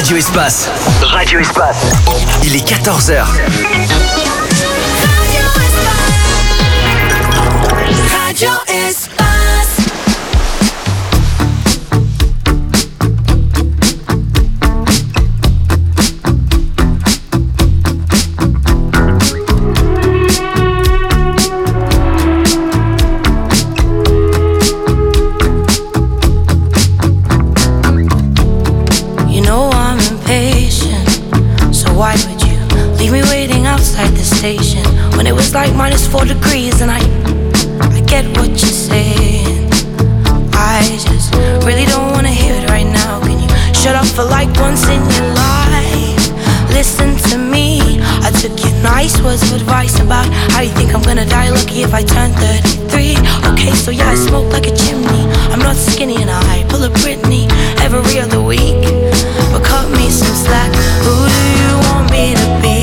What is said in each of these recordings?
Radio Espace. Radio Espace. Il est 14h. Radio Espace. Station when it was like -4 degrees, and I get what you're saying. I just really don't wanna hear it right now. Can you shut up for like once in your life? Listen to me. I took your nice words of advice about how you think I'm gonna die lucky if I turn 33. Okay, so yeah, I smoke like a chimney. I'm not skinny and I pull a Britney every other week. But cut me some slack. Who do you want me to be?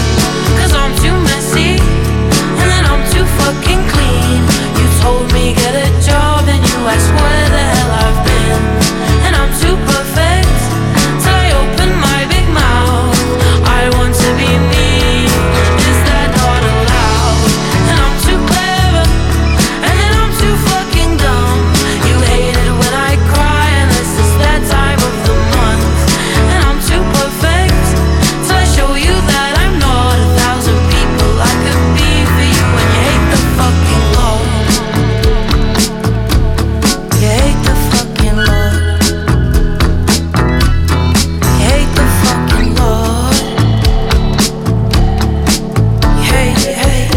Fucking clean. You told me get a job and you asked where the hell I've been. And I'm too perfect till I open my big mouth. I want to be me. Is that not allowed? And I'm too clever and then I'm too fucking dumb. You hate it when I cry unless it's that time of the month. And I'm too perfect till I show you that I'm not 1,000 people I could be for you. And you hate the fucking Lord. You hate the fucking Lord. You hate the fucking Lord. You hate.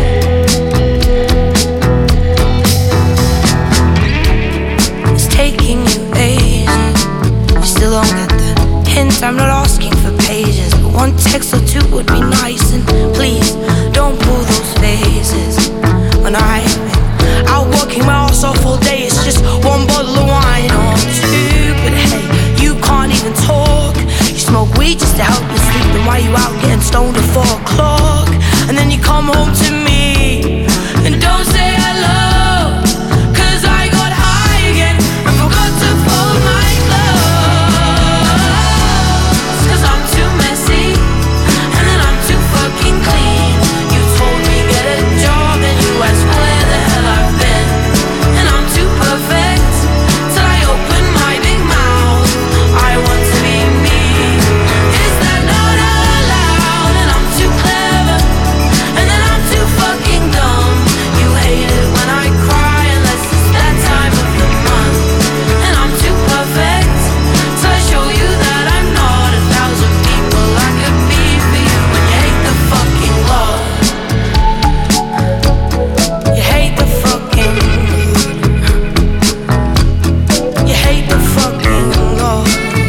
It's taking you ages. You still don't get the hint. I'm not asking for pages, but one text or two would be nice. And please don't pull those faces. When I've been out working my ass off all day, it's just one bottle of wine or two. But hey, you can't even talk. You smoke weed just to help you sleep. Then why you out getting stoned at 4 o'clock? And then you come home to me and don't say hello. 'Cause I got high again and forgot to fold my clothes. 'Cause I'm too messy and then I'm too fucking clean. You told me get a job and you asked where the hell I've been. And I'm too perfect till I open my big mouth. I want to be me. Is that not allowed? And I'm too clever and then I'm too fucking dumb. You hate it when I cry unless it's that time of the month. And I'm too perfect till I show you that I'm not 1,000 people I could be for you. And you hate the fucking Lord. You hate the fucking You hate the fucking Lord.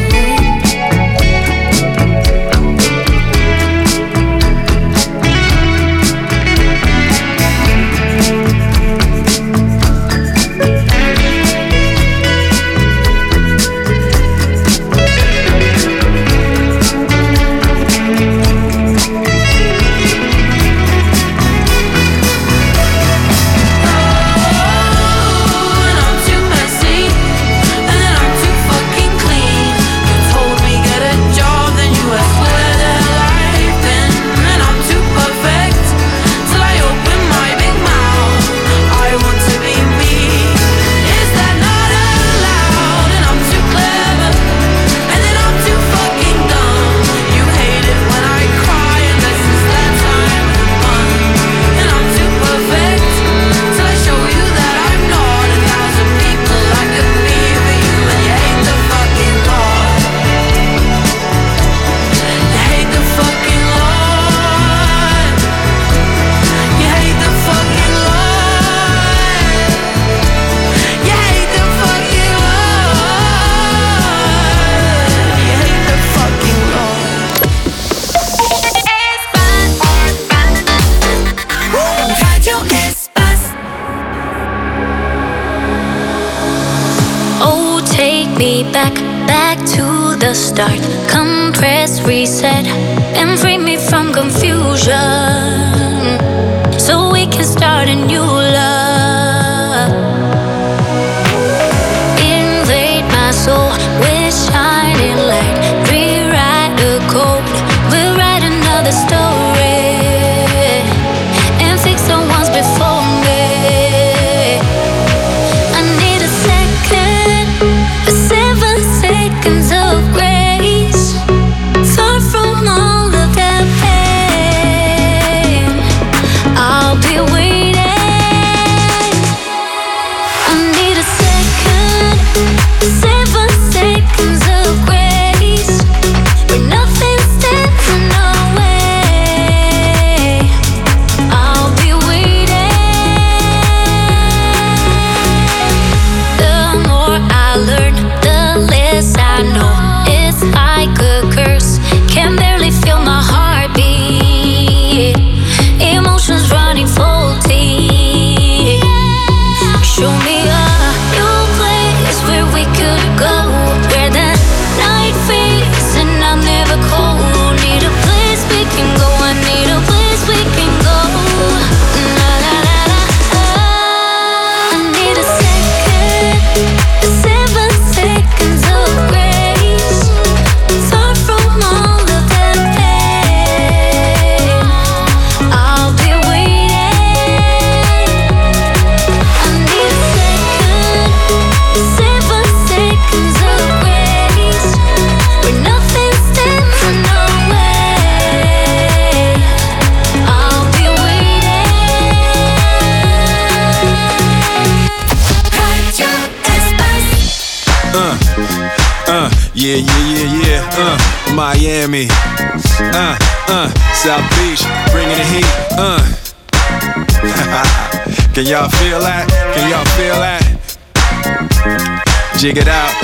And I'm too messy and then I'm too fucking clean. You told me get a job, then you asked where the hell I've been. And I'm too perfect till I open my big mouth. I want to be me. Is that not allowed? And I'm too clever and then I'm too fucking dumb. You hate it when I cry unless it's that time of the month. And I'm too perfect till I show you that I'm not 1,000 people I could be for you. And you hate the fucking Lord. You hate the fucking Lord. You hate the fucking Lord. You hate the fucking Lord. You hate the fucking Lord. Radio Espace. Oh, take me back to the start. Come press reset and free me from confusion, so we can start a new love. Invade my soul with shining light, rewrite Show me a new place where we could go, where the night fades and I'm never cold. Need a place we can go, I need a place we can go. La la la la. I need a second, 7 seconds of grace. Start from all of that pain. I'll be waiting. I need a second, 7 seconds of grace, where nothing stands in our way. I'll be waiting. Radio Espace. Yeah. Miami. South Beach, bringing the heat. Can y'all feel that? Can y'all feel that? Jig it out.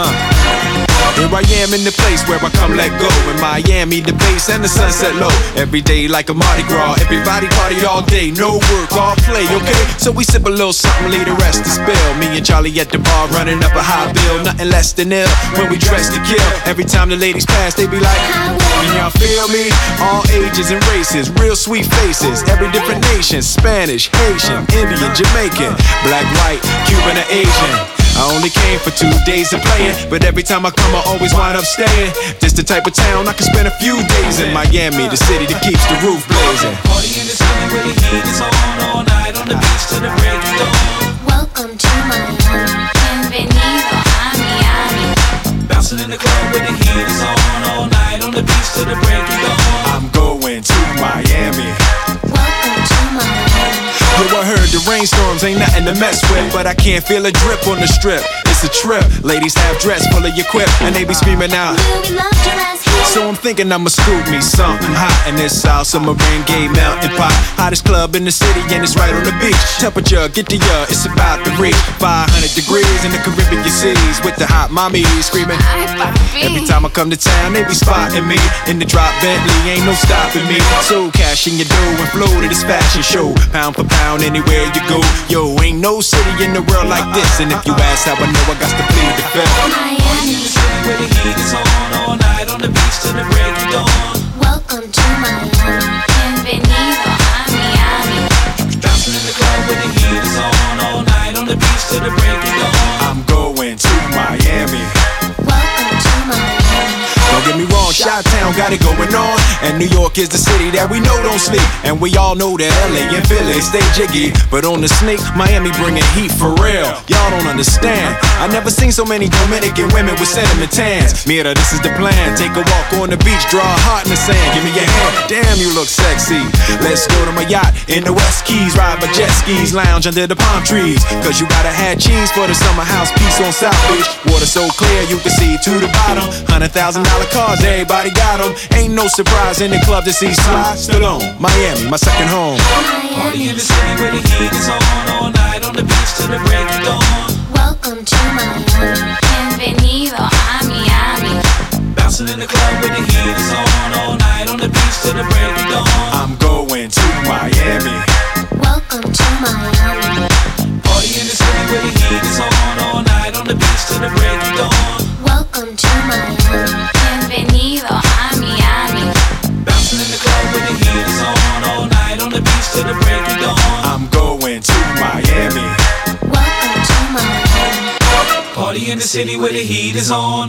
Here I am in the place where I come let go. In Miami, the bass and the sunset low. Every day like a Mardi Gras. Everybody party all day, no work, all play, okay? So we sip a little something, leave the rest to spill. Me and Charlie at the bar running up a high bill. Nothing less than ill when we dress to kill. Every time the ladies pass, they be like, can y'all feel me? All ages and races, real sweet faces. Every different nation, Spanish, Haitian, Indian, Jamaican, black, white, Cuban, or Asian. I only came for 2 days of playing, but every time I come I always wind up staying. This the type of town I can spend a few days in. Miami, the city that keeps the roof blazing. Party in the city where the heat is on, all night on the beach till the break of dawn. Welcome to Miami. Bienvenido a Miami. Bouncing in the club where the heat is on, all night on the beach till the break of dawn. I'm going to Miami. Welcome to Miami. Yo, I heard the rainstorms ain't nothing to mess with, but I can't feel a drip on the strip. It's a trip. Ladies have dress full of your quip, and they be screaming out. We loved your ass here. So I'm thinking I'ma scoop me something hot in this South Submarine Gay Mountain Pot. Hottest club in the city, and it's right on the beach. Temperature, get to ya, it's about to reach 500 degrees in the Caribbean seas with the hot mommies screaming. Every time I come to town, they be spotting me in the drop Bentley, ain't no stopping me. So cash in your dough and flow to this fashion show. Pound for pound, anywhere you go. Yo, ain't no city in the world like this. And if you ask how I know, I got to plead the fifth. Party in the city where the heat is on, all night on the beach till the break of dawn. Welcome to Miami. Bienvenido a Miami. Bouncing in the club where the heat is on, all night on the beach till the break of dawn. I'm going to Miami. Welcome to Miami. Don't get me wrong, Chi-Town got it going on, and New York is the city that we know don't sleep. And we all know that LA and Philly stay jiggy, but on the sneak, Miami bringing heat for real. Y'all don't understand. I never seen so many Dominican women with cinnamon tans. Mira, this is the plan. Take a walk on the beach, draw a heart in the sand. Give me your hand. Damn, you look sexy. Let's go to my yacht in the West Keys, ride my jet skis, lounge under the palm trees. Cause you gotta have cheese for the summer house piece on South Beach. Water so clear you can see to the bottom. $100,000 cars, everybody got them. Ain't no surprise in the club to see Sly Stallone. Miami, my second home. Party in the city where the heat is on, all night on the beach till the break of dawn. Welcome to Miami. Bienvenido a Miami. Bouncing in the club where the heat is on, all night on the beach till the break of dawn. I'm going to Miami. Welcome to Miami. Party in the city where the heat is on, all night on the beach till the break of dawn. Welcome to Miami. Bienvenido a Miami. Bouncing in the club where the heat is on, all night on the beach till the break of dawn. I'm going to Miami. Welcome to Miami. Party in the city where the heat is on.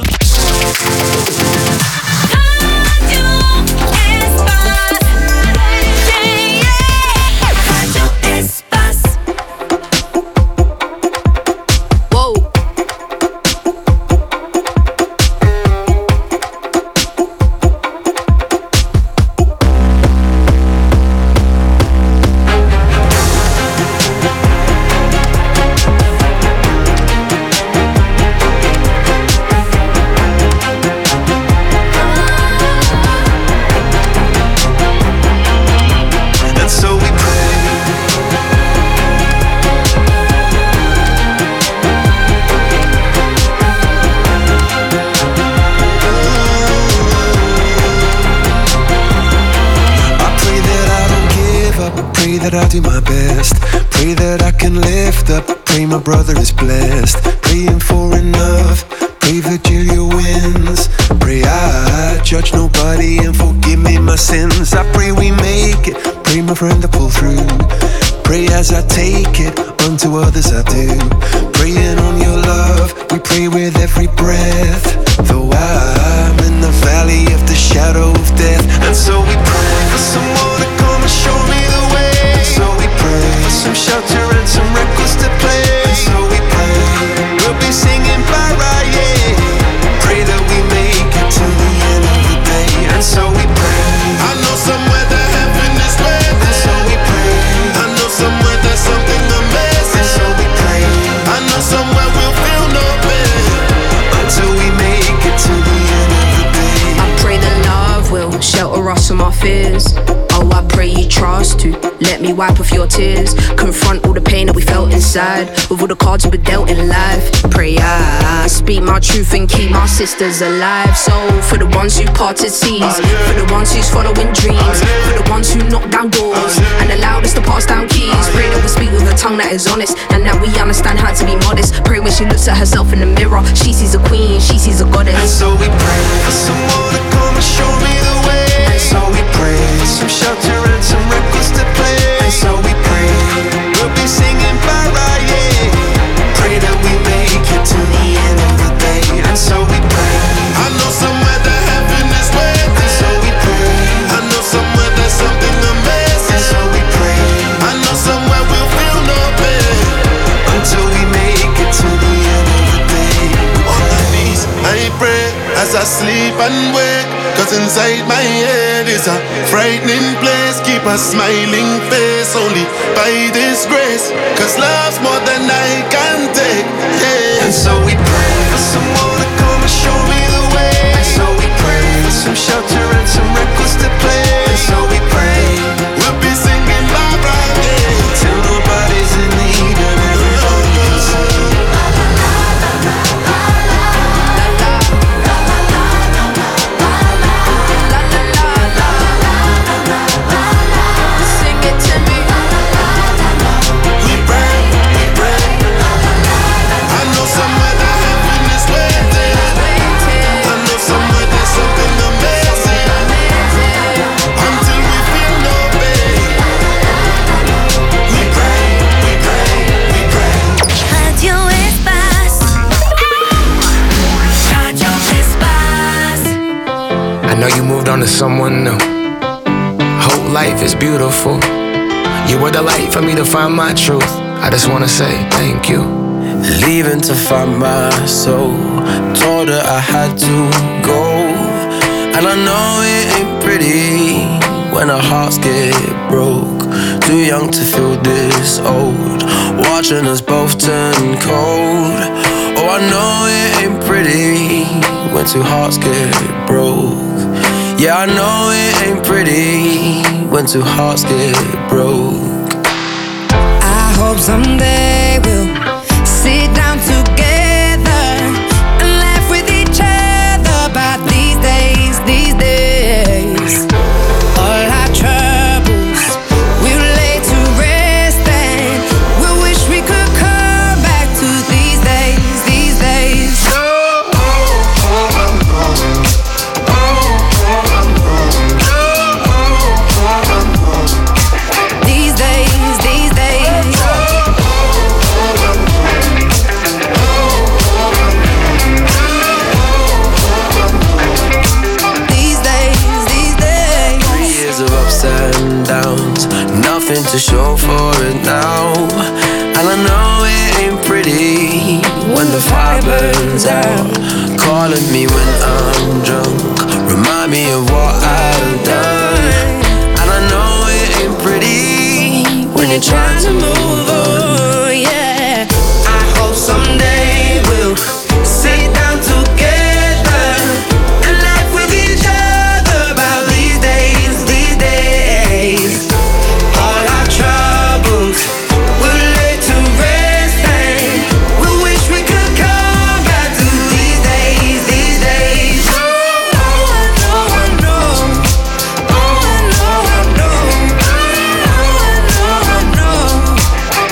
That I'll do my best. Pray that I can lift up. Pray my my brother is blessed. Praying for enough. Pray Virgilia wins. Pray I judge nobody and forgive me my sins. I pray we make it. Pray my friend to pull through. Pray as I take it, unto others I do. Praying on your love, we pray with every breath. Though I'm in the valley of the shadow of death. And so we pray for someone to come and show me the way. And so we pray for some shelter and some records to play. And so we pray, we'll be singing bye-bye, yeah. Pray that we make it to the end of the day. And so we pray, I know somewhere that heaven is waiting. And so we pray, I know somewhere there's something amazing. And so we pray, I know somewhere we'll feel no pain until we make it to the end of the day. I pray that love will shelter us from our fears. Oh, I pray you trust to let me wipe off your tears. Confront all the pain that we felt inside, with all the cards we've been dealt in life. Pray I speak my truth and keep my sisters alive. So for the ones who parted seas, for the ones who's following dreams, for the ones who knock down doors and allowed us to pass down keys. Pray that we speak with a tongue that is honest, and that we understand how to be modest. Pray when she looks at herself in the mirror, she sees a queen, she sees a goddess. And so we pray for someone to come and show me the way. And so we pray for some shelter and some records to play. And so we pray, we'll be singing bye-bye, yeah. Pray that we make it to the end of the day. And so we pray, I know somewhere that heaven is waiting. And so we pray, I know somewhere there's something amazing. And so we pray, I know somewhere we'll feel no pain until we make it to the end of the day. On my knees, I pray as I sleep and wake. Cause inside my head is a frightening place. Keep a smiling face only by this grace. Cause love's more than I can take, yeah. And so we pray for someone to come and show me the way. And so we pray for some shelter and some records to play. And so we pray, we'll be singing bye-bye, yeah. Till nobody's in need and everybody can sing. I know you moved on to someone new. Whole life is beautiful. You were the light for me to find my truth. I just wanna say thank you. Leaving to find my soul. Told her I had to go. And I know it ain't pretty when our hearts get broke. Too young to feel this old, watching us both turn cold. Oh, I know it ain't pretty when two hearts get broke. Yeah, I know it ain't pretty when two hearts get broke. I hope someday we'll sit down together and laugh with each other about these days, these days. All our troubles we'll lay to rest, and we wish we could come back to these days, these days. These days, these days. These days, these days. 3 years of ups and downs, nothing to show for it now. And I know it ain't pretty when the fire burns out. Calling me when I'm drunk, remind me of what I've done. And I know it ain't pretty when you're trying to move on, yeah. I hope someday we'll sit down together and laugh with each other about these days, these days. All our troubles we'll lay to rest, and we wish we could come back to these days, these days. Oh, I know, I know. Oh, I know, I know. Oh, I know, I know.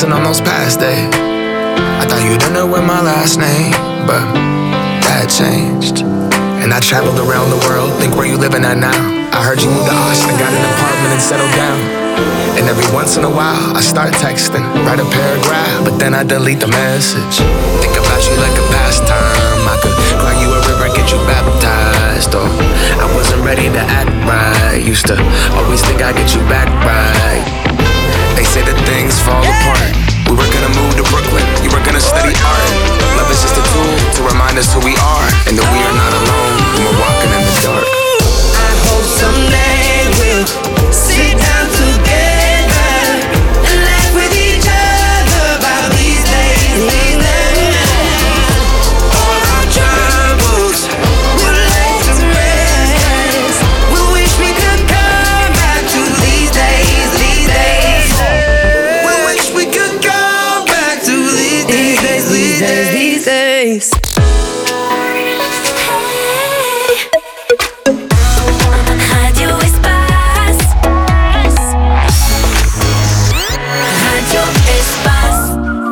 missing on those past days. I thought you didn't know my last name, but that changed. And I traveled around the world, think where you living at now. I heard you moved to Austin, got an apartment and settled down. And every once in a while, I start texting, write a paragraph, but then I delete the message. Think about you like a pastime. I could cry you a river, get you baptized. Or I wasn't ready to act right. Used to always think I'd get you back right. They say that things fall apart. We were gonna move to Brooklyn, you were gonna study art. Love is just a tool to remind us who we are, and that we are not alone when we're walking in the dark. I hope someday we'll sit down together and laugh with each other about these days, these days. All our troubles will lay to rest. We wish we could come back to these days, these days. We wish we could go back to these days, these days, these days. Radio Espace. Radio Espace.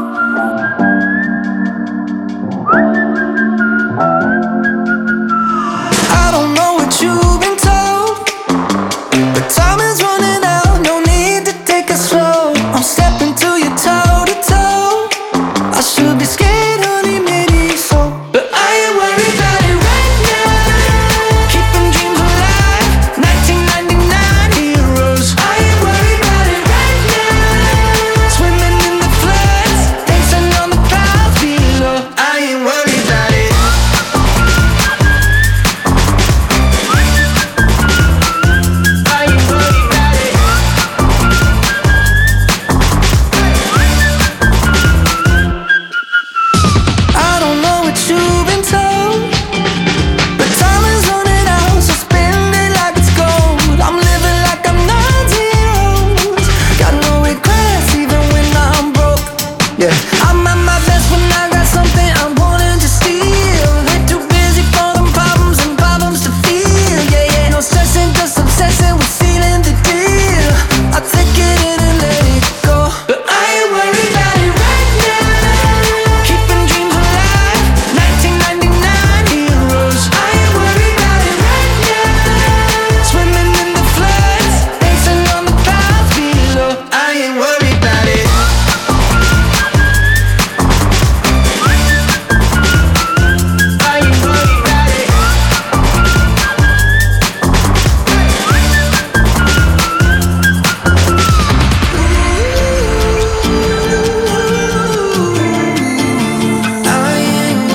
I don't know what you've been told, but time is running out, no need to take it slow. I'm stepping to you toe to toe. I should be scared, honey, maybe so, but I ain't worried about it right now. Keeping dreams alive, 1999 heroes. I ain't worried about it right now. Swimming in the floods, dancing on the clouds below. I ain't worried about it. I don't know what you've been told, but time is running out, so spend it like it's gold. I'm living like I'm 90 got no regrets even when I'm broke. Yeah, I'm at my best when I got something I'm wanting to steal. Way too busy for them problems and problems to feel. Yeah, yeah, no stressing, just obsessing with sealing the deal. I take it in and let it go, but I ain't worried about it right now. Keeping dreams alive, 1999 heroes. I ain't worried about it right now. Swimming in the floods, dancing on the clouds below. I ain't worried about it. I ain't worried about it. I ain't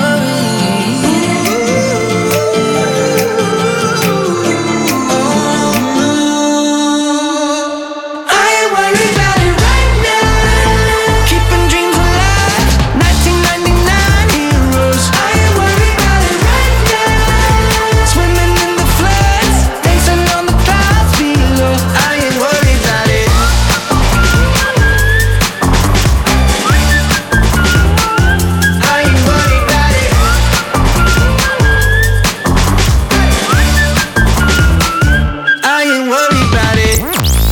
worried about it right now. Keeping dreams alive, 1999 heroes. I ain't worried about it right now. Swimming in the floods, dancing on the clouds below. I ain't worried about it. I ain't worried about it. I ain't worried about it.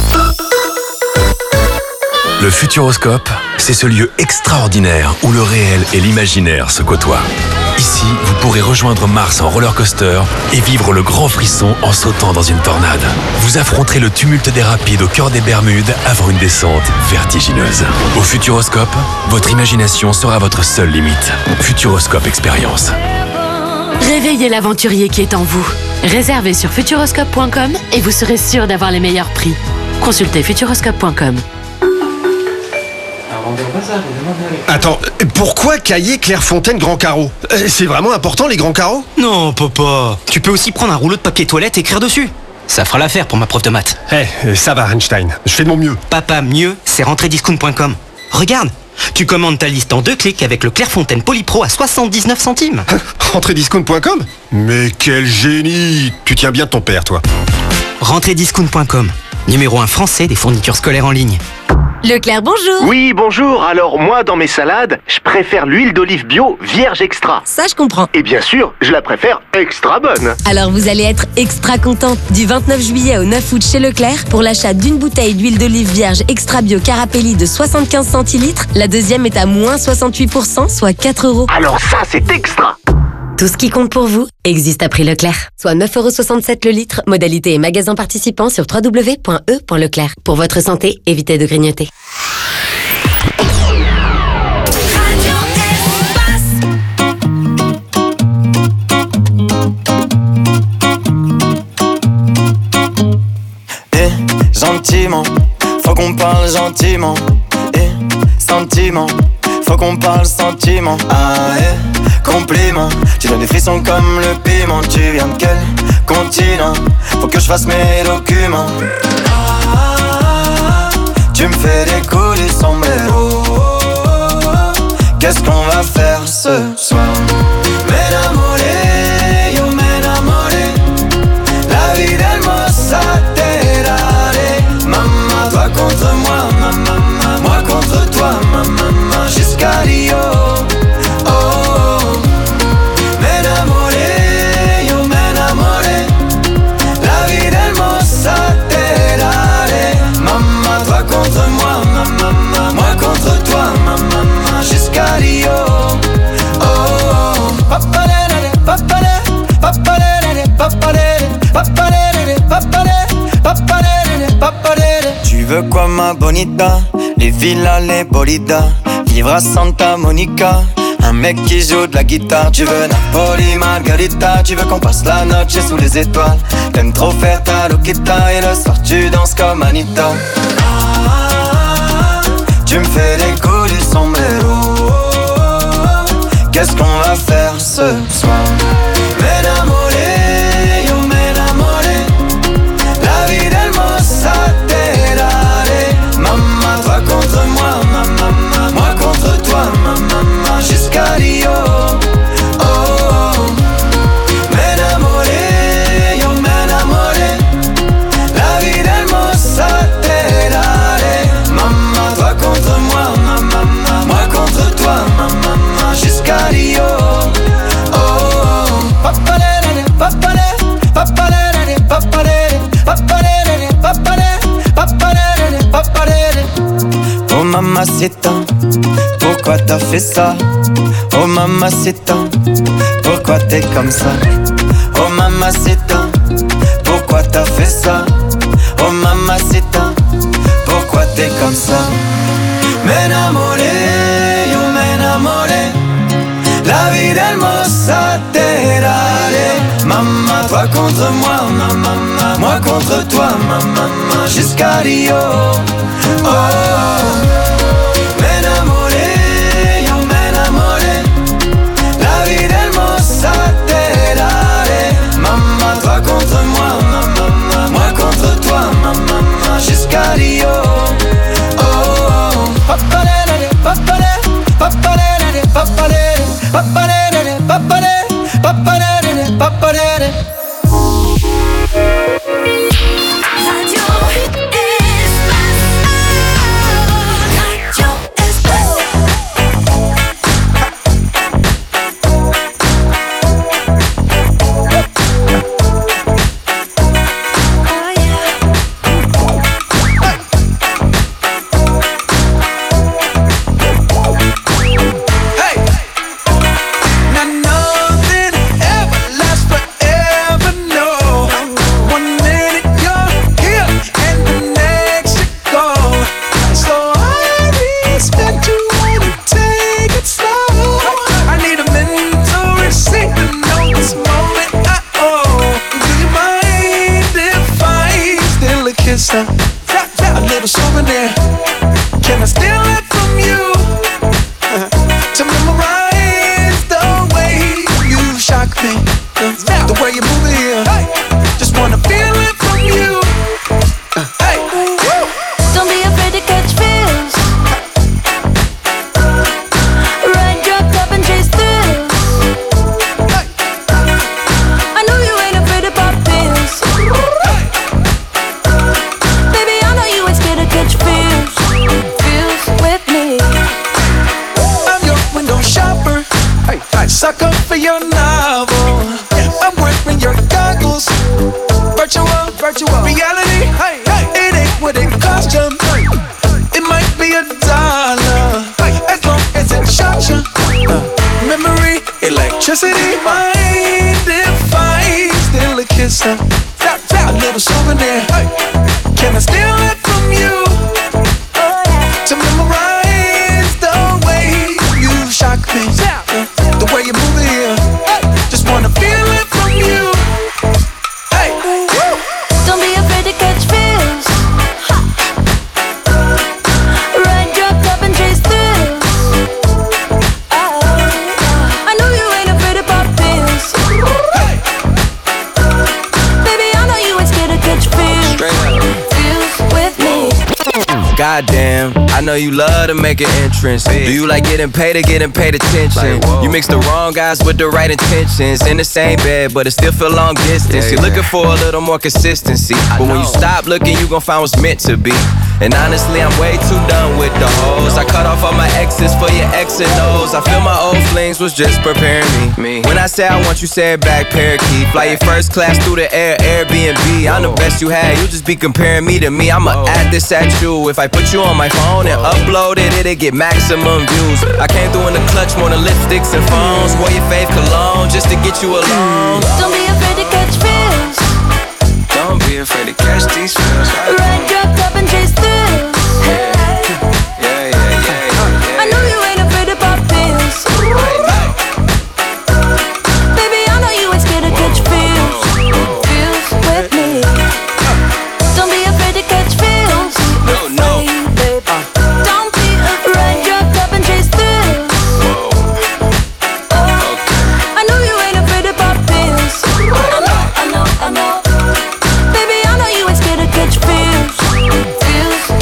Le Futuroscope, c'est ce lieu extraordinaire où le réel et l'imaginaire se côtoient. Ici, vous pourrez rejoindre Mars en roller coaster et vivre le grand frisson en sautant dans une tornade. Vous affronterez le tumulte des rapides au cœur des Bermudes avant une descente vertigineuse. Au Futuroscope, votre imagination sera votre seule limite. Futuroscope Expérience. Réveillez l'aventurier qui est en vous. Réservez sur futuroscope.com et vous serez sûr d'avoir les meilleurs prix. Consultez futuroscope.com. Attends, pourquoi cahier Clairefontaine Grand Carreau? C'est vraiment important les grands carreaux? Non, papa. Tu peux aussi prendre un rouleau de papier toilette et écrire dessus. Ça fera l'affaire pour ma prof de maths. Ça va Einstein, je fais de mon mieux. Papa, mieux, c'est rentrediscount.com. Regarde, tu commandes ta liste en 2 clics avec le Clairefontaine Polypro à 79 centimes. Rentrediscount.com? Mais quel génie! Tu tiens bien de ton père, toi. Rentrediscount.com. numéro 1 français des fournitures scolaires en ligne. Leclerc, bonjour. Oui, bonjour. Alors moi, dans mes salades, je préfère l'huile d'olive bio vierge extra. Ça, je comprends. Et bien sûr, je la préfère extra bonne. Alors vous allez être extra content. Du 29 juillet au 9 août chez Leclerc, pour l'achat d'une bouteille d'huile d'olive vierge extra bio Carapelli de 75 centilitres, la deuxième est à moins 68%, soit 4 €. Alors ça, c'est extra. Tout ce qui compte pour vous existe à prix Leclerc. Soit 9,67 € le litre. Modalité et magasin participants sur www.e.leclerc. Pour votre santé, évitez de grignoter. Gentiment, faut qu'on parle gentiment. Sentiment, faut qu'on parle sentiment. Compliment, tu donnes des frissons comme le piment. Tu viens de quel continent? Faut que je fasse mes documents. Tu me fais des coups du sombrero. Qu'est-ce qu'on va faire ce soir? M'enamoré, yo m'enamoré. La vie d'Hermosa terare. Maman, toi contre moi, maman, moi contre toi, maman, jusqu'à Rio. Tu veux quoi ma bonita? Les villas, les bolidas. Vivre à Santa Monica. Un mec qui joue de la guitare. Tu veux Napoli, Margarita. Tu veux qu'on passe la noche sous les étoiles. T'aimes trop faire ta loquita. Et le soir tu danses comme Anita. Tu me fais des coups du sombrero. Qu'est-ce qu'on va faire ce soir? M'enamoré, yo m'enamoré. La vie d'Hermosa terare. Maman, toi contre moi, maman, moi contre toi, maman, jusqu'à Rio. M'enamoré, yo m'enamoré. La vie d'Hermosa terare. Maman, toi contre moi, maman, moi contre toi, maman, jusqu'à Rio. Oh mamacita, pourquoi t'as fait ça? Oh mamacita, pourquoi t'es comme ça? Oh mamacita, pourquoi t'as fait ça? Oh mamacita, pourquoi t'es comme ça? M'enamoré, yo m'enamoré. La vie d'Hermosa terare. Maman, toi contre moi, maman, moi contre toi, maman, jusqu'à Rio. M'enamoré, yo m'enamoré. La vie d'Hermosa terare. Maman, toi contre moi, maman, moi contre toi, maman, jusqu'à Rio. Papalere, papalere, papalere, papalere, papalere, papalere, papalere, papalere. Radio Espace. sucker for your novel. I'm wearing your goggles. Virtual reality. It ain't what it cost you. It might be $1 as long as it shocks you. Memory, electricity, mind if I steal a kiss? A little souvenir. Can I steal it from you? To memorize the way you shock me, the way you move it here. Just wanna feel it from you. Hey, Don't be afraid to catch feels. Ride your cup and chase thrills. I know you ain't afraid to pop pills. Baby, I know you ain't scared to catch feels. Feels with me. Goddamn, I know you love to make an entrance. Do you like getting paid or getting paid attention? You mix the wrong guys with the right intentions. In the same bed, but it still feel long distance. You're looking for a little more consistency, but when you stop looking, you gon' find what's meant to be. And honestly, I'm way too done with the hoes. I cut off all my exes for your X and O's. I feel my old flings was just preparing me. When I say I want you, say it back, parakeet. Fly your first class through the air, Airbnb. I'm the best you had, you just be comparing me to me. I'ma add this at you. If I put you on my phone and upload it, it'll get maximum views. I came through in the clutch, more than lipsticks and phones. Wore your fave cologne just to get you alone. Don't be afraid to catch feels. Don't be afraid to catch these feels. Ride your cup and chase thrills. I know you ain't afraid to pop pills. Baby, I know you ain't scared to catch feels. Feels with me. Don't be afraid to catch feels. No, baby. Don't be afraid. Ride your cup and chase thrills. I know you ain't afraid to pop pills. I know. Baby, I know you ain't scared to catch feels. Feels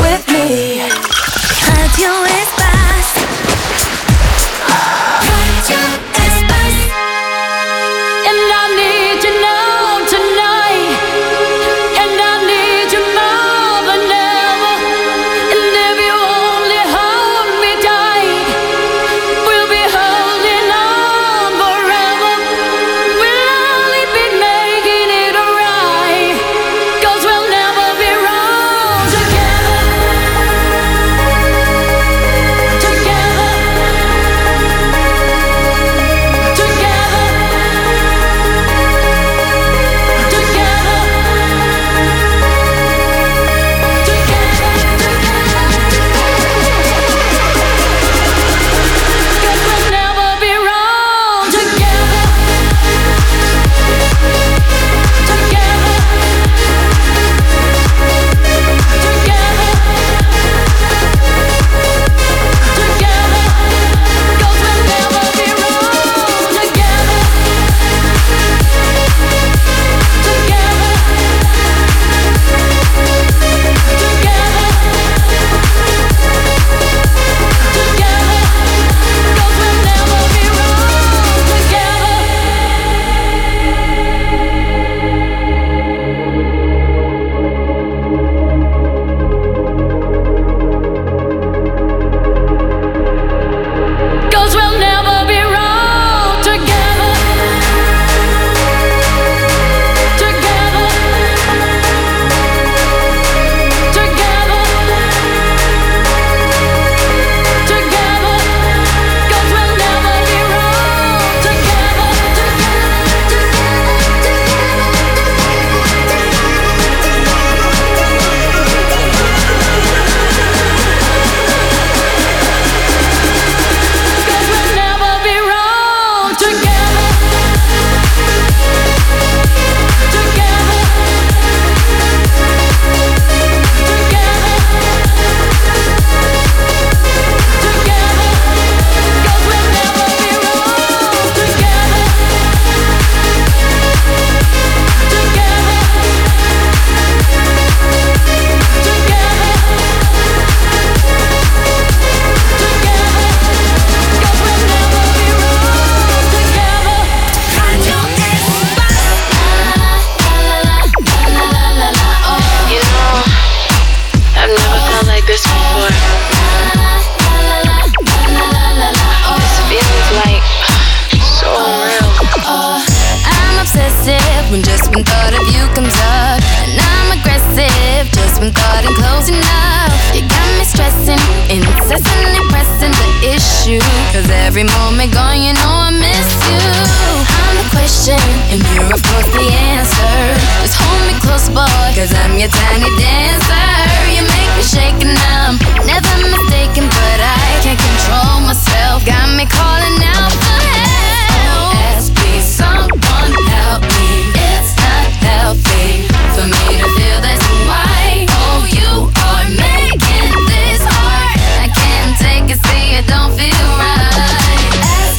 every moment gone, you know I miss you. I'm the question, and you're of course the answer. Just hold me close, boy, cause I'm your tiny dancer. You make me shake and I'm never mistaken, but I can't control myself. Got me calling out for help. SOS, please, someone help me. It's not healthy for me to feel this way. Oh, you are making this hard. I can't take it, see it don't feel right.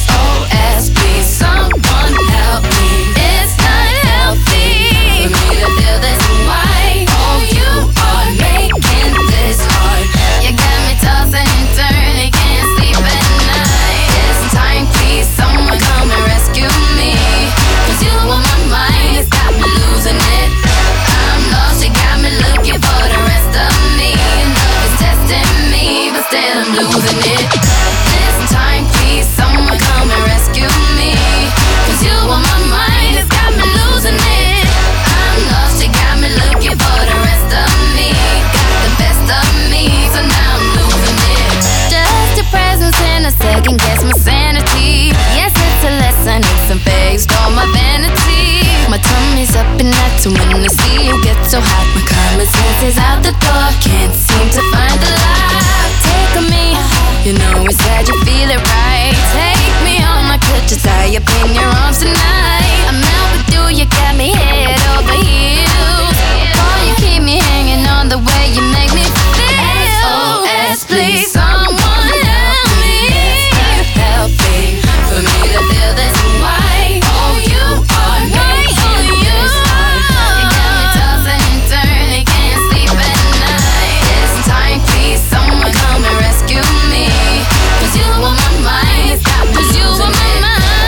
SOS, please, someone help me. It's not healthy for me to feel this way. Oh, you are making this hard. You got me tossing and turning, can't sleep at night. This time, please, someone come and rescue me. Cause you on my mind, it's got me losing it. I'm lost, you got me looking for the rest of me. And love is testing me, but still I'm losing it. This time, please, someone come and rescue me. Cause you on my mind, it's got me losing it. I'm lost, you got me looking for the rest of me. Got the best of me, so now I'm losing it. Just your presence and a second guess my sanity. Yes, it's a lesson, it's a phased all my vanity. My tummy's up and acting when I see you get so hot. My common sense is out the door, can't seem to find the lock. Take on me, you know it's sad you feel it right. Take me on, I could just tie up in your arms tonight. I'm out with you, you got me head over heels. Boy, you keep me hanging on the way you make me feel. SOS, please, someone help me. It's not healthy for me to feel this way. Oh, you are making this hard. You got me tossing and turning, can't sleep at night. This time, please, someone come and rescue me. Cause you on my mind, it's got me losing it.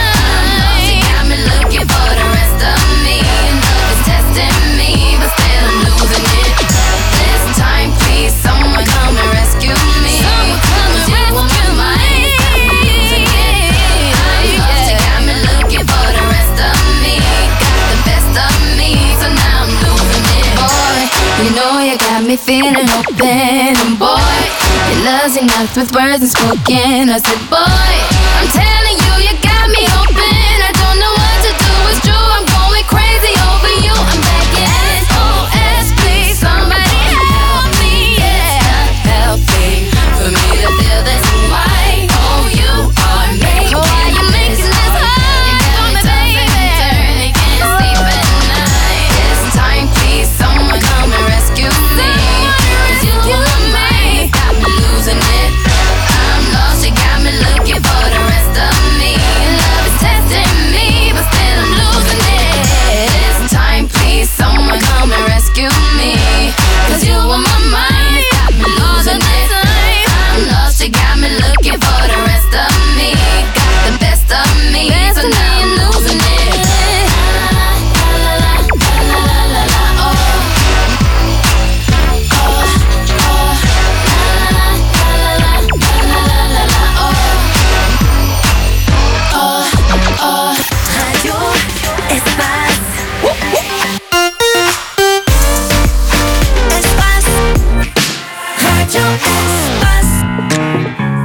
You got me looking for the rest of me. And love is testing me, but still I'm losing it. This time, please, someone come and rescue me. Cause you on my mind, it's got me losing it. I'm lost, you got me looking for the rest of me. Got the best of me, so now I'm losing it. Boy, you know you got me feeling open. And boy, your love's enough with words unspoken. I said, boy, I'm telling you, you got me open. I don't know what to do, it's true, I'm going crazy over you. I'm begging, SOS, please, somebody help me. Yeah, it's not healthy for me to feel this way. Oh, you are making this hard. You got me tossing and turning, can't sleep at night. This time, please, someone come and rescue me. Cause you on my mind, got me losing it. I'm lost, you got me looking for the rest of me. Love is testing me, but still I'm losing it. This time, please, someone come and rescue me. Cause you on my mind, got me losing it. I'm lost, you got me looking for the rest of me. Got the best of me, so now I'm losing it. Radio Espace. Espace. Radio Espace.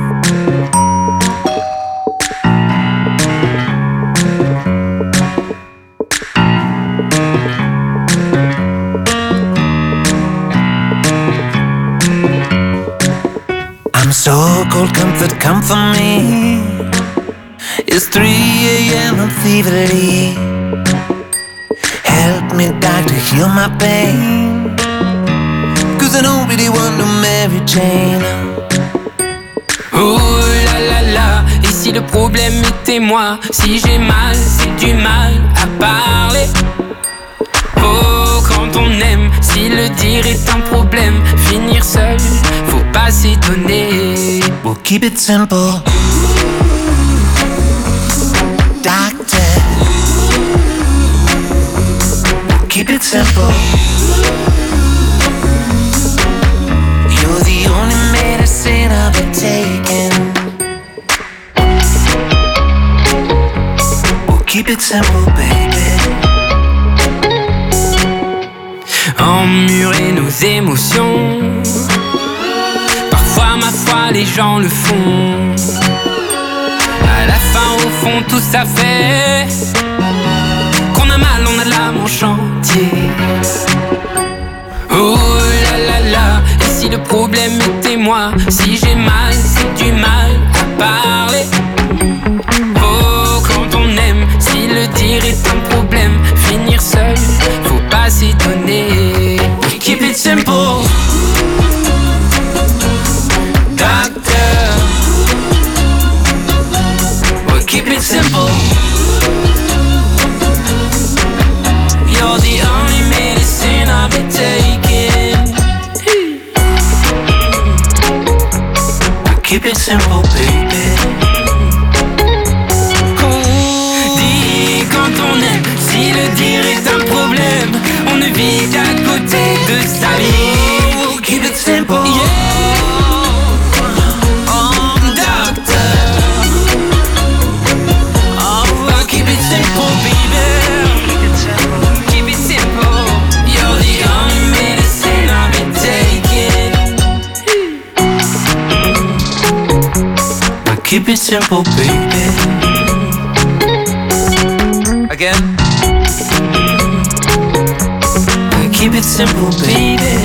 I'm so cold, comfort, come for me. It's 3 a.m. I'm feverly. Help me, doctor, heal my pain. Cause I don't really want no Mary Jane. Oh là là là, et si le problème était moi? Si j'ai mal, c'est du mal à parler. Oh, quand on aime, si le dire est un problème, finir seul, faut pas s'étonner. We'll keep it simple. Doctor, we'll keep it simple. You're the only medicine I'll be taking. We'll keep it simple, baby. Emmurer nos émotions, parfois ma foi les gens le font. bon, tout ça fait qu'on a mal, on a l'âme en chantier. Oh là là là, et si le problème était moi, si j'ai mal, c'est du mal à parler. Oh, quand on aime, si le dire est un problème, finir seul, faut pas s'étonner. Keep it simple, doctor. Well, keep it simple. You're the only medicine I've been taking. Keep it simple, baby. Dis quand on aime, si le dire est un problème, on ne vit qu'à côté de sa vie. Keep it simple, yeah. Doctor. Oh, keep it simple, baby. Keep it simple. You're the only medicine I've been taking. Keep it simple, baby. Again. Keep it simple, baby.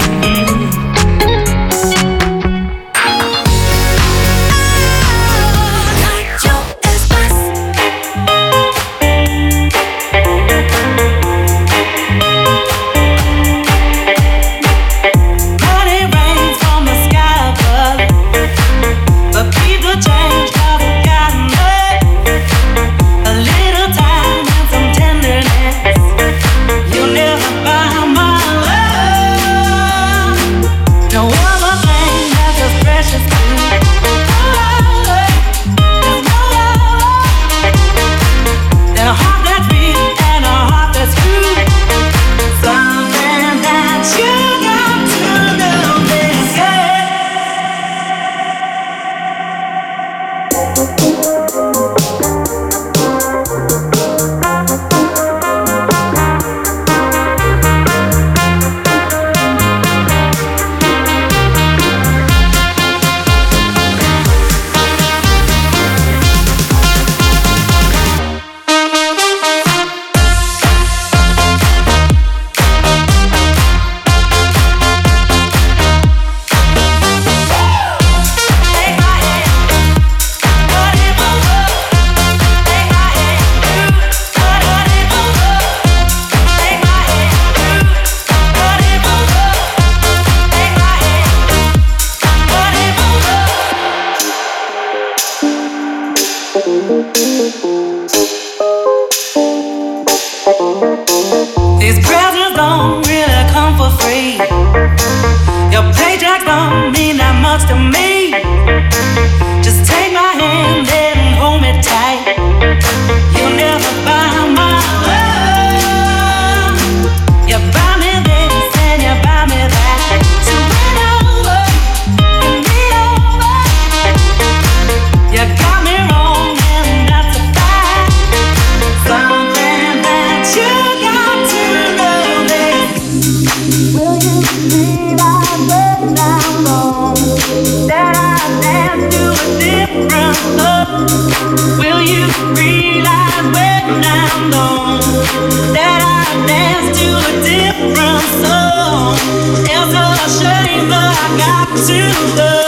These presents don't really come for free. Your paycheck don't mean that much to me. Just take my hand and hold me tight. You'll never buy my love. You buy me this and you buy me that. So win over, win me over. You got me wrong and that's a fact. Something that you got to know this. Will you realize when I'm gone that I dance to a different love? Will you realize when I'm gone that I dance to a different song? It's a shame, but I got to love.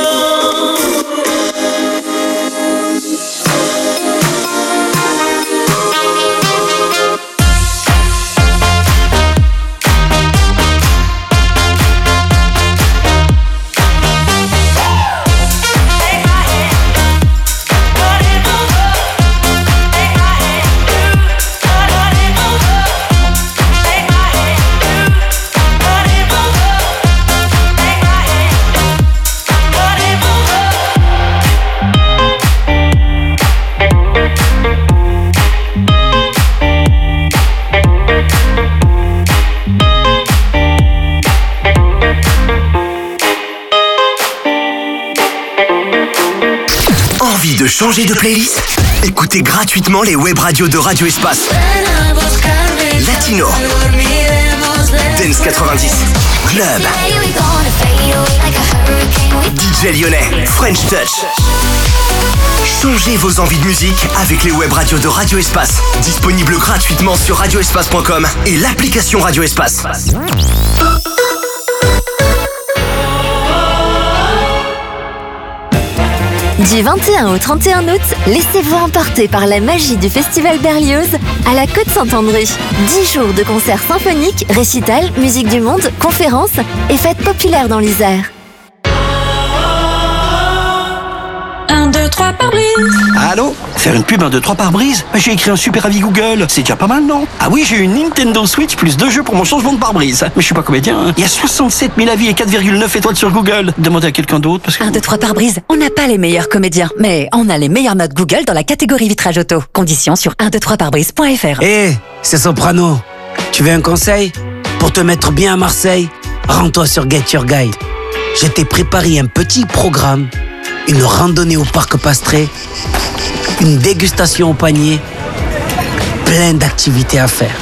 Envie de changer de playlist? Écoutez gratuitement les web radios de Radio Espace. Latino, Dance 90, Club, DJ lyonnais, French Touch, Changez vos envies de musique avec les web radios de Radio Espace. Disponibles gratuitement sur radioespace.com et l'application Radio Espace. Du 21 au 31 août, laissez-vous emporter par la magie du Festival Berlioz à la Côte-Saint-André. 10 jours de concerts symphoniques, récitals, musique du monde, conférences et fêtes populaires dans l'Isère. 1, 2, 3 par brise. Allô? Faire une pub 1, 2, 3 par brise? J'ai écrit un super avis Google. C'est déjà pas mal, non? Ah oui, j'ai eu une Nintendo Switch plus 2 jeux pour mon changement de pare-brise. Mais je suis pas comédien, hein. Il y a 67 000 avis et 4,9 étoiles sur Google. Demandez à quelqu'un d'autre parce que... 1, 2, 3 par brise. On n'a pas les meilleurs comédiens, mais on a les meilleures notes Google dans la catégorie vitrage auto. Conditions sur 123parbrise.fr. Hé, c'est Soprano. Tu veux un conseil? Pour te mettre bien à Marseille, rends-toi sur Get Your Guide. Je t'ai préparé un petit programme. Une randonnée au parc Pastré, une dégustation au panier, plein d'activités à faire.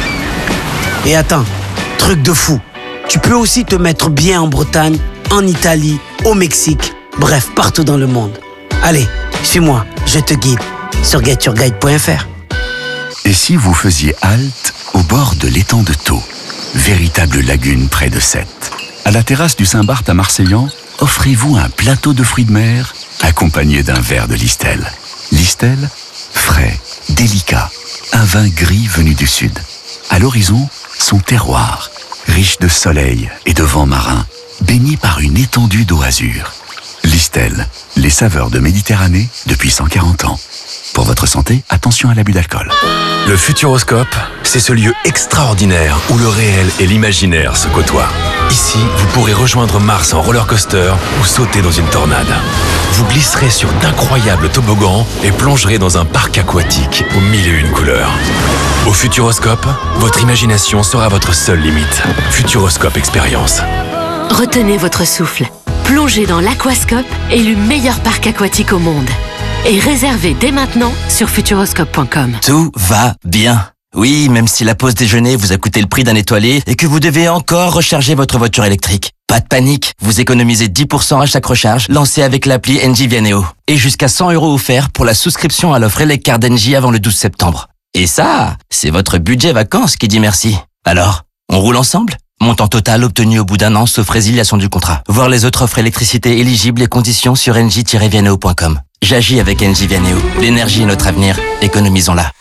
Et attends, truc de fou, tu peux aussi te mettre bien en Bretagne, en Italie, au Mexique, bref, partout dans le monde. Allez, suis-moi, je te guide sur getyourguide.fr. Et si vous faisiez halte au bord de l'étang de Thau, véritable lagune près de Sète, à la terrasse du Saint-Barth à Marseillan, offrez-vous un plateau de fruits de mer accompagné d'un verre de Listel. Listel, frais, délicat, un vin gris venu du sud. À l'horizon, son terroir, riche de soleil et de vent marin, baigné par une étendue d'eau azur. Listel, les saveurs de Méditerranée depuis 140 ans. Pour votre santé, attention à l'abus d'alcool. Le Futuroscope, c'est ce lieu extraordinaire où le réel et l'imaginaire se côtoient. Ici, vous pourrez rejoindre Mars en roller coaster ou sauter dans une tornade. Vous glisserez sur d'incroyables toboggans et plongerez dans un parc aquatique aux 1001 couleurs. Au Futuroscope, votre imagination sera votre seule limite. Futuroscope Expérience. Retenez votre souffle. Plongez dans l'Aquascope, élu meilleur parc aquatique au monde. Et réservez dès maintenant sur futuroscope.com. Tout va bien. Oui, même si la pause déjeuner vous a coûté le prix d'un étoilé et que vous devez encore recharger votre voiture électrique. Pas de panique, vous économisez 10% à chaque recharge lancée avec l'appli Engie Vianeo. Et jusqu'à 100 € offerts pour la souscription à l'offre Eleccar d'Engie avant le 12 septembre. Et ça, c'est votre budget vacances qui dit merci. Alors, on roule ensemble ? Montant total obtenu au bout d'un an sauf résiliation du contrat. Voir les autres offres électricité éligibles et conditions sur engie-vianeo.com. J'agis avec Engie Vianeo. L'énergie est notre avenir. Économisons-la.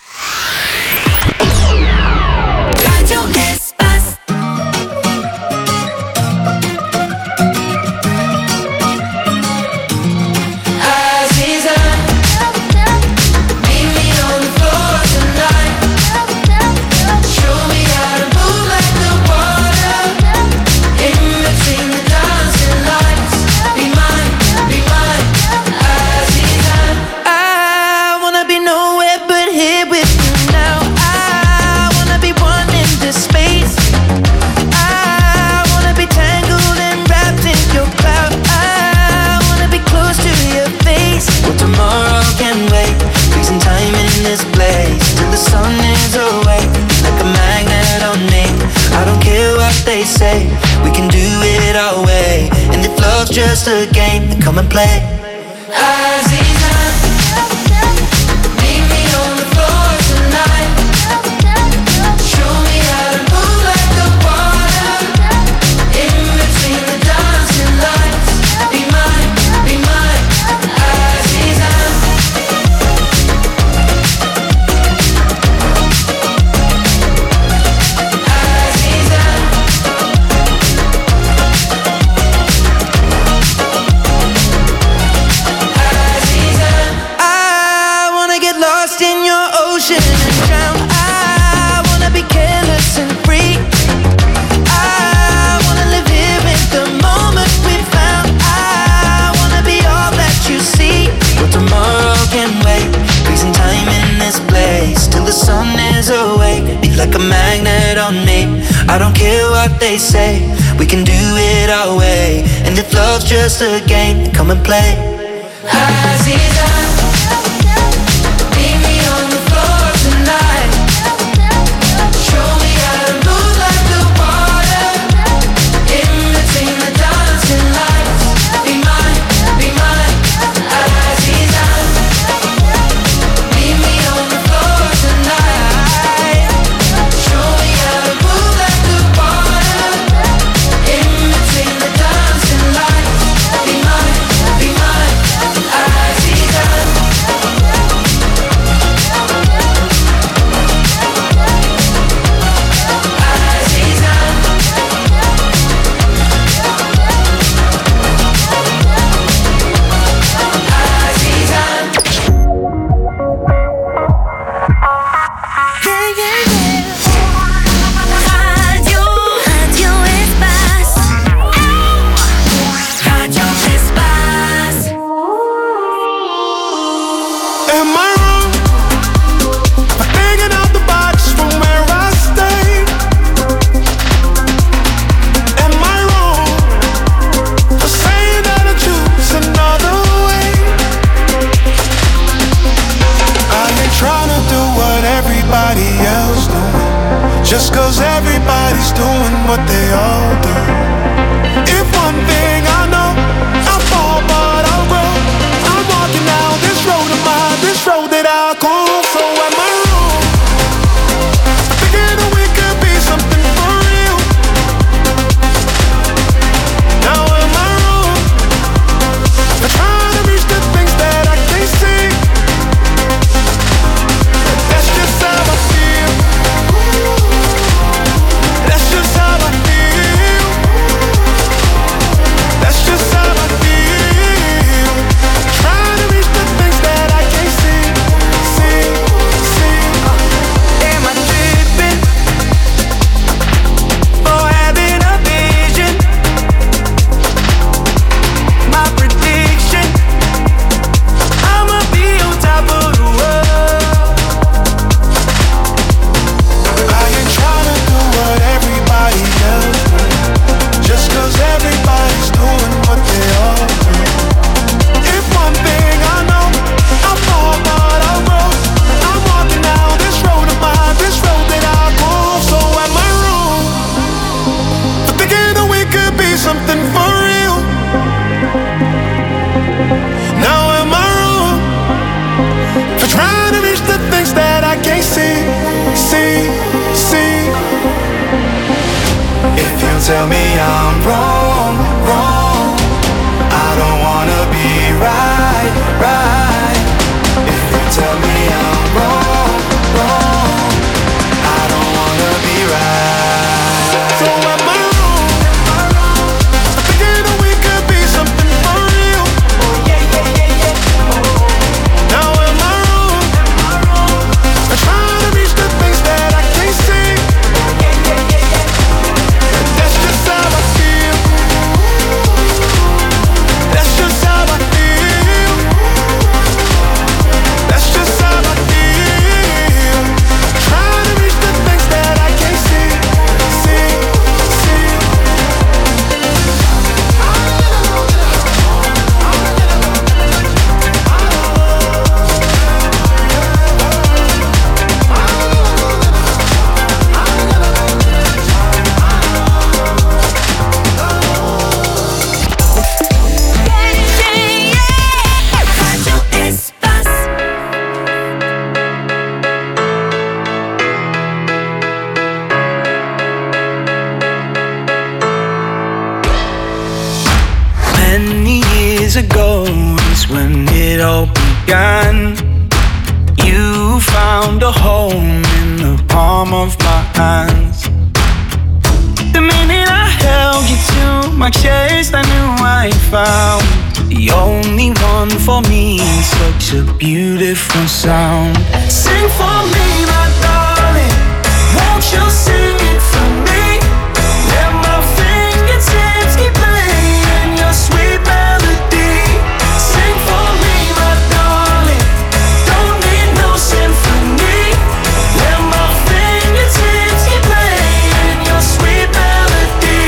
We can do it our way, and if love's just a game, then come and play. Like a magnet on me. I don't care what they say. We can do it our way. And if love's just a game, then come and play. Meet me on the floor tonight. Show me how to move like the water. In between the dancing lights. Be mine, be mine. Aziza. Just 'cause everybody's doing what they all do. If one thing I know, I fall but I'll grow. I'm walking down this road of mine, this road that I call. So am I wrong? Thinking that we could be something for real. Now am I wrong? For trying to reach the things that I can't see. That's just how I feel. That's just how I feel. That's just how I feel. Trying to reach the things that I can't see. Am I tripping for having a vision? My prediction, I'ma be on top of the world. I ain't trying to do what everybody else do, just 'cause everybody's doing what they all do. If one thing I know, I fall but I'll grow. I'm walking down this road of mine, this road that I call. So am I wrong for thinking that we could be something for real? Now am I wrong for trying to reach the things that I can't see? If you tell me I'm wrong, I don't wanna be right. If you tell me I'm wrong, I don't wanna be right. So am I wrong for thinking that we could be something for real? Now am I wrong for trying to reach the things that I can't see? That's just how I feel. That's just how I feel. That's just how I feel. Trying to reach the things that I can't see. Many years ago is when it all began. You found a home in the palm of my hands. The minute I held you to my chest, I knew I found the only one for me. Such a beautiful sound. Sing for me, my darling. Won't you sing it for me? Let my fingertips keep playing your sweet melody. Sing for me, my darling. Don't need no symphony. Let my fingertips keep playing your sweet melody.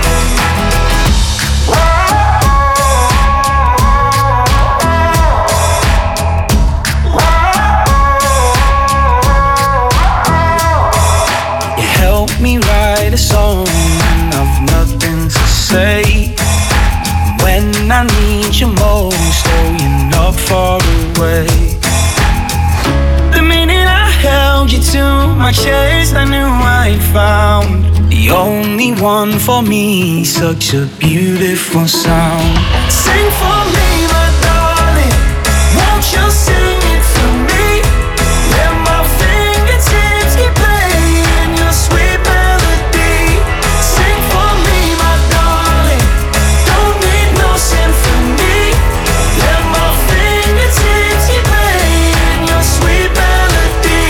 You help me write a song when I've nothing to say. When I need you most, oh, you're not far away. The minute I held you to my chest, I knew I found the only one for me. Such a beautiful sound. Sing for me, my darling. Won't you sing it for me? Let my fingertips keep playing your sweet melody. Sing for me, my darling. Don't need no symphony. Let my fingertips keep playing your sweet melody.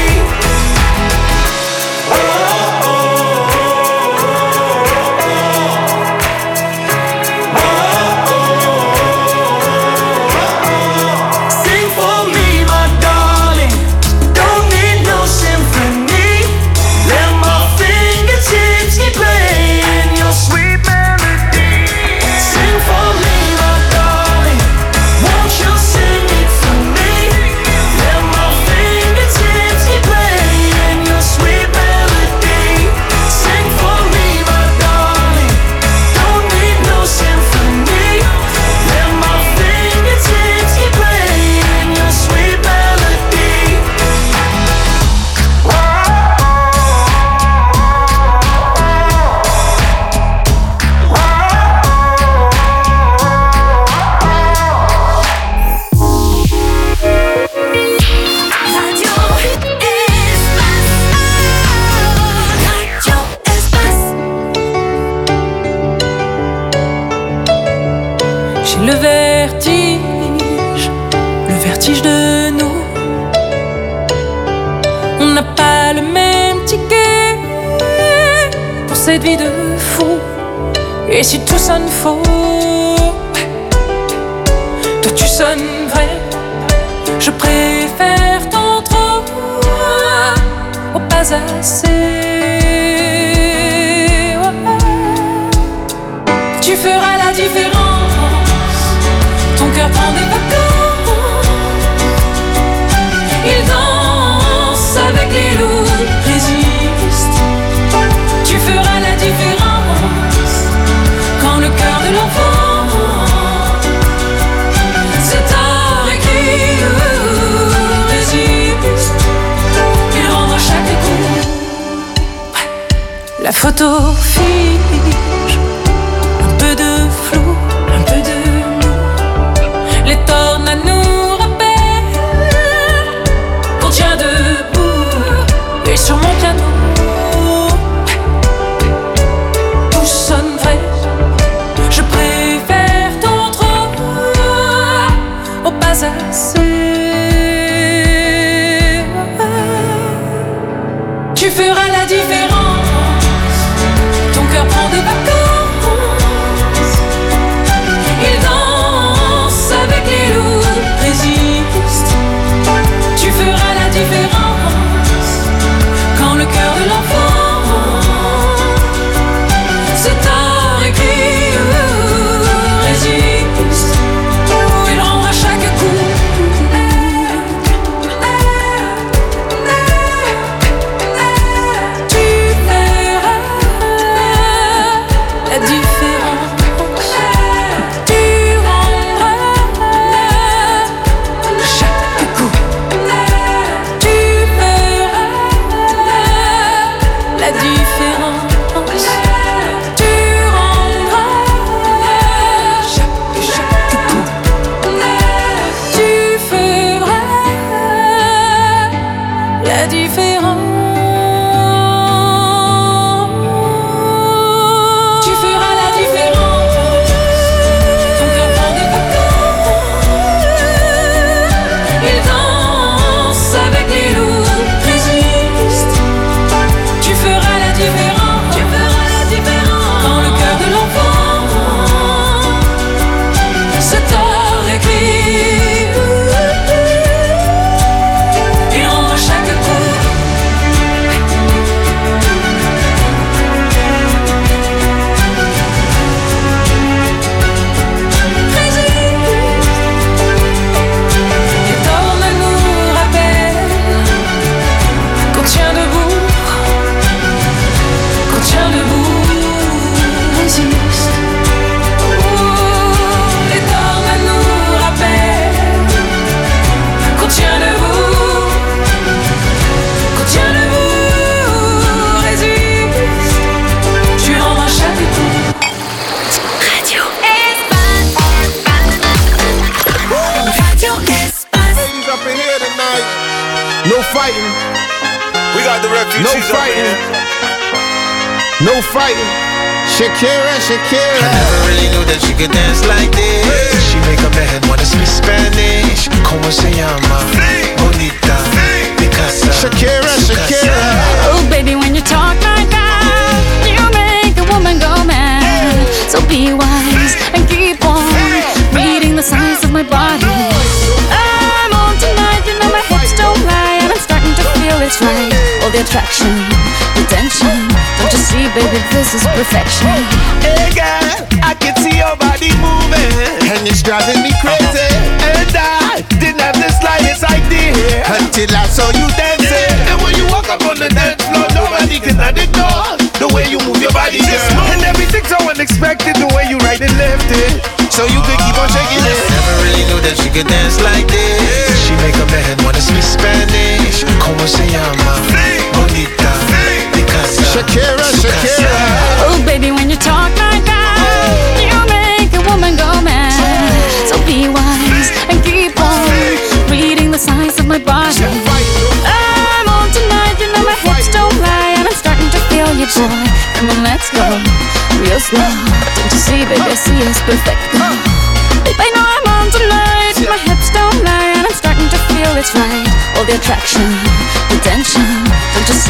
n'a pas le même ticket pour cette vie de fou. Et si tout sonne faux, toi tu sonnes vrai. Je préfère tant trop au pas assez. Tu feras la différence. Ton cœur prend des vacances. Il danse avec les loups, résiste. Tu feras la différence. Quand le cœur de l'enfant c'est écrit, résiste. Il rendra chaque coup. La photo fige. Un peu de flou, un peu de nous. Les tornades nous rappellent qu'on tient debout. Et sur mon piano tout sonne vrai. Je préfère tant trop au pas assez. Tu feras la différence. Ton cœur prend des vacances. Il danse avec les loups, résiste. Tu feras la différence. Quand le cœur de l'enfant c'est écrit, résiste. Il rendra chaque coup. Tu verras la différence. Tu rendras chaque coup. Tu verras la différence. Tu rendras chaque coup. Tu feras la différence. Tu feras la différence. Ton cœur prend des vacances. Il danse avec les loups, résiste. Tu feras la différence. Tu feras la différence. Quand le cœur de l'enfant c'est écrit, il rendra chaque coup. Les tornades nous rappellent qu'on tient debout, qu'on tient debout, résiste. Les tornades nous rappellent qu'on tient debout, qu'on tient debout, résiste. Tu rendras chaque coup. Radio Ladies up in here tonight. No fighting. We got the refugees No up in fighting. here. No fighting. Shakira, Shakira. I never really knew that she could dance like this. She make a man wanna speak Spanish. Como se llama? Bonita, Picasa. Shakira, Shakira. Oh, baby, when you talk like that, you make a woman go mad. So be wise and keep on reading the signs of my body. I'm on tonight, you know my hips don't lie, and I'm starting to feel it's right. All the attraction, the tension. Don't you see, baby, this is perfection. Hey girl, I can see your body moving, and it's driving me crazy. And I didn't have the slightest idea until I saw you dancing. And when you walk up on the dance floor, nobody can ignore the way you move your body, girl. And everything's so unexpected, the way you right and left it, so you could keep on shaking it. Never really knew that she could dance like this. She make a man wanna speak Spanish. Como se llama? Bonita, Picasa. Shakira, Shakira. Oh, baby, when you talk like that, you make a woman go mad. So be wise and keep on reading the signs of my body. I'm on tonight, you know my hips don't lie, and I'm starting to feel you, boy. Come on, let's go real slow. Don't you see, baby, I see it's perfect. Babe, I know I'm on tonight, my hips don't lie, and I'm starting to feel it's right. All the attraction, the tension.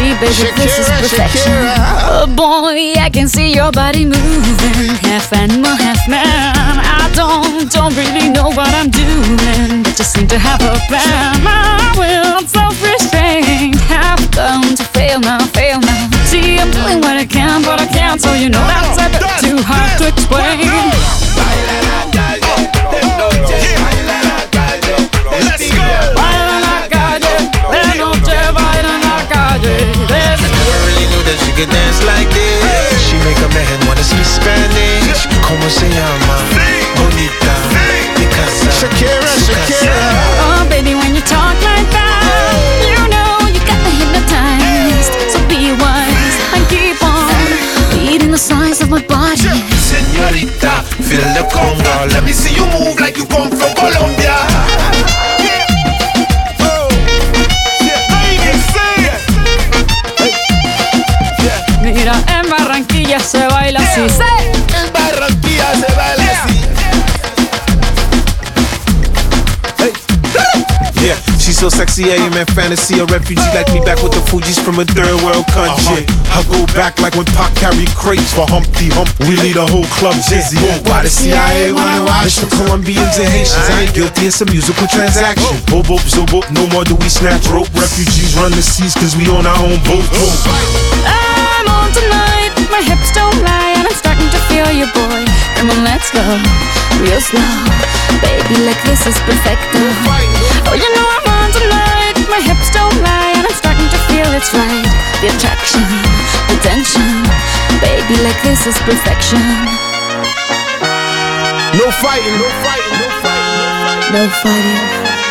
See, baby, this is perfection. Oh boy, I can see your body moving, half animal, half man. I don't really know what I'm doing, but just seem to have a plan. My will, self-restraint, have come to fail now. See, I'm doing what I can, but I can't, so you know that's a bit too hard to explain. She can dance like this. She make a man wanna speak Spanish. Como se llama? Bonita. Picasa. Shakira. Oh, baby, when you talk like that, you know you got me hypnotized. So be wise and keep on beating the size of my body. Señorita, feel the conga. Let me see you move like you come from Colombia. Mira, en Barranquilla se baila así. En Barranquilla se baila así. Hey. Yeah, she's so sexy, I am in fantasy. A refugee like me back with the Fugees from a third world country. I go back like when Pac carried crates for Humpty Hump. We lead a whole club dizzy. Why the CIA wanna watch? It's the Colombians and Haitians. I ain't guilty, it's a musical transaction. Boop, boop, so boop, no more do we snatch rope. Refugees run the seas cause we on our own boat. I'm on tonight, my hips don't lie, and I'm starting to feel you, boy. Come on, let's go, real slow. Baby, like this is perfecto. Oh, you know I'm on tonight, my hips don't lie, and I'm starting to feel it's right. The attraction, the tension. Baby, like this is perfection. No fighting, no fighting, no fighting, no fighting. No fighting.